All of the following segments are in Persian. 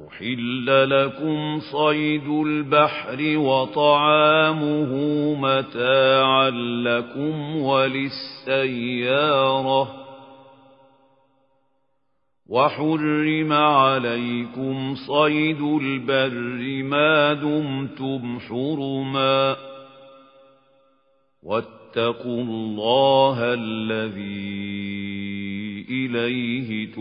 أحل لكم صيد البحر وطعامه متاعا لكم وللسيارة وحرم عليكم صيد البر ما دمتم حرما واتقوا الله الذي إلیه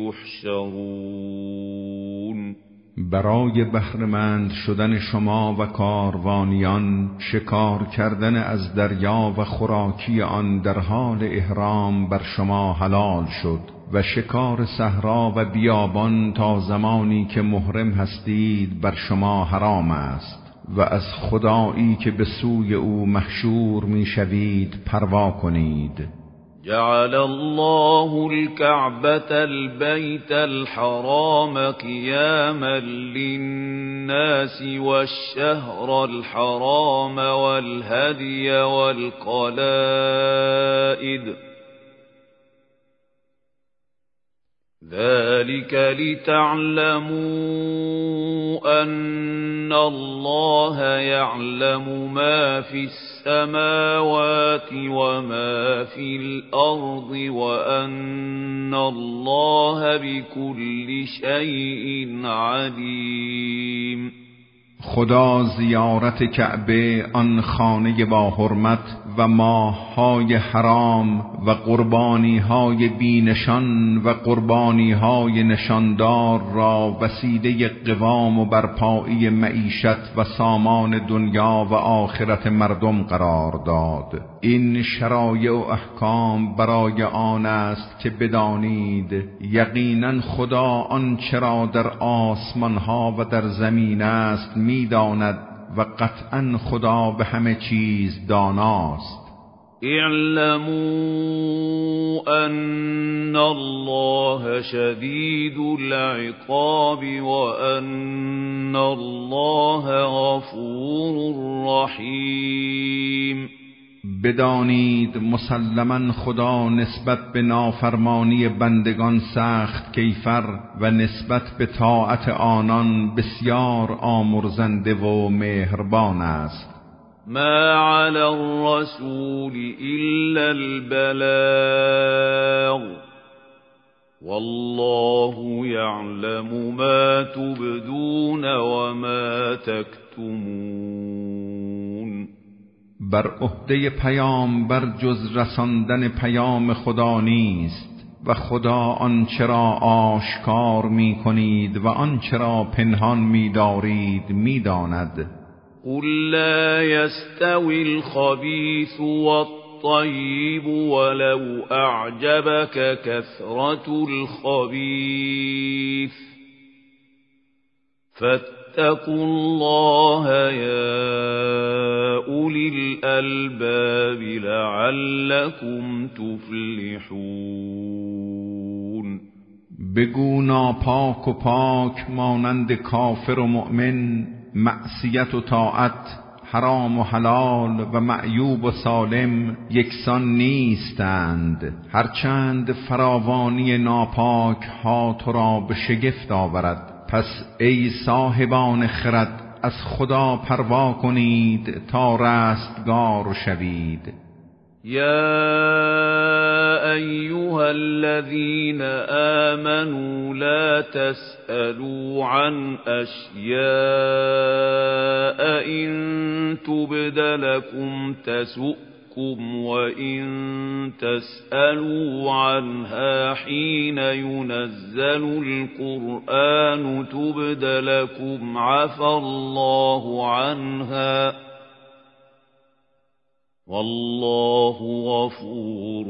تحشرون. برای بهره‌مند شدن شما و کاروانیان شکار کردن از دریا و خوراکی آن در حال احرام بر شما حلال شد و شکار صحرا و بیابان تا زمانی که محرم هستید بر شما حرام است و از خدایی که به سوی او محشور میشوید پروا کنید. جعل الله الكعبة البيت الحرام قياما للناس والشهر الحرام والهدي والقلائد ذلك لتعلموا أن الله يعلم ما في السماوات وما في الأرض وأن الله بكل شيء عليم. خدا زیارت کعبه آن خانه با حرمت و ماه‌های حرام و قربانی‌های بی‌نشان و قربانی‌های نشاندار را وسیله قوام و برپایی معیشت و سامان دنیا و آخرت مردم قرار داد. این شرایع و احکام برای آن است که بدانید یقینا خدا آنچه را در آسمان‌ها و در زمین است می‌داند و قطعاً خدا به همه چیز داناست. اعلموا ان الله شدید العقاب وان الله غفور رحیم. بدانید مسلماً خدا نسبت به نافرمانی بندگان سخت کیفر و نسبت به طاعت آنان بسیار آمرزنده و مهربان است. ما علی الرسول الا البلاغ والله یعلم ما تبدون و ما تکتمون. بر عهده پیامبر جز رساندن پیام خدا نیست و خدا آنچه را آشکار می کنید و آنچه را پنهان می دارید می داند. قل لا يستوي الخبيث والطيب ولو أعجبك كثرة الخبيث فاتقوا الله يا أولي الألباب لعلكم تفلحون. بگو ناپاک و پاک مانند کافر و مؤمن، معصیت و طاعت، حرام و حلال و معیوب و سالم یکسان نیستند، هرچند فراوانی ناپاک ها تو را به شگفت آورد. پس ای صاحبان خرد از خدا پروا کنید تا رستگار شوید. يا أيها الذين آمنوا لا تسألوا عن أشياء إن تبد لكم تسؤكم وإن تسألوا عنها حين ينزل القرآن تبد لكم عفى الله عنها والله غفور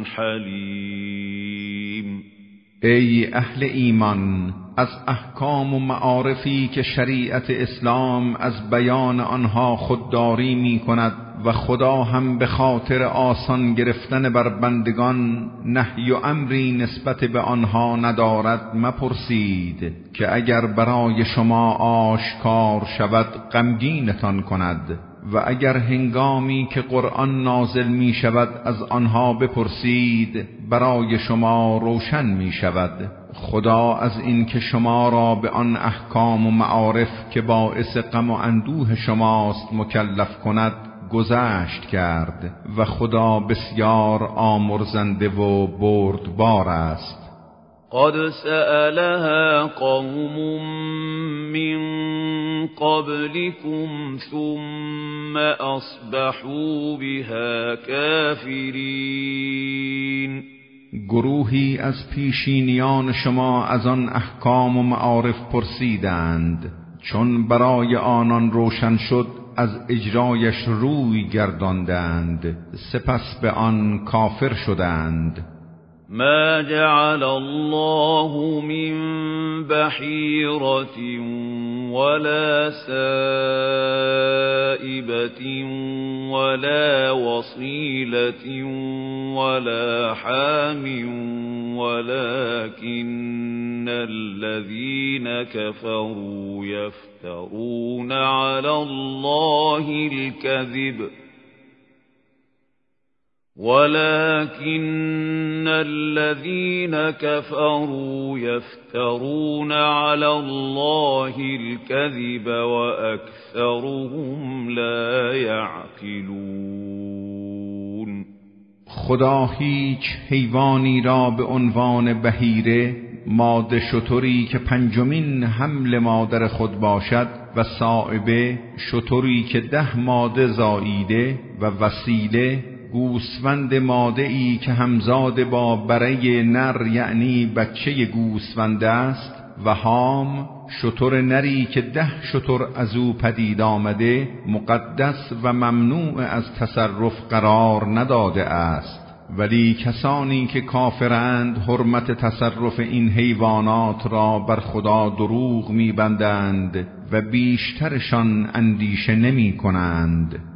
حلیم. ای اهل ایمان، از احکام و معارفی که شریعت اسلام از بیان آنها خودداری می کند و خدا هم به خاطر آسان گرفتن بر بندگان نهی و امری نسبت به آنها ندارد مپرسید که اگر برای شما آشکار شود غمگینتان کند و اگر هنگامی که قرآن نازل می شود از آنها بپرسید برای شما روشن می شود. خدا از این که شما را به آن احکام و معارف که باعث غم و اندوه شماست مکلف کند گذشت کرد و خدا بسیار آمرزنده و بردبار است. قد سألها قوم من قبلكم ثم أصبحوا بها كافرين. گروهی از پیشینیان شما از آن احکام و معارف پرسیدند، چون برای آنان روشن شد از اجرایش روی گرداندند، سپس به آن کافر شدند. ما جعل الله من بحيرة ولا سائبة ولا وصيلة ولا حام ولكن الذين كفروا يفترون على الله الكذب ولكن الذين كفروا يفترون على الله الكذب وأكثرهم لا يعقلون. خدا هیچ حیوانی را به عنوان بحیره، ماده شتری که پنجمین حمل مادر خود باشد و صائبه شتری که 10 ماده زاییده و وسیله گوسفند ماده ای که همزاد با بره نر یعنی بچه گوسفند است و حام شتر نری که 10 شتر از او پدید آمده مقدس و ممنوع از تصرف قرار نداده است. ولی کسانی که کافرند حرمت تصرف این حیوانات را بر خدا دروغ می‌بندند و بیشترشان اندیشه نمی کنند.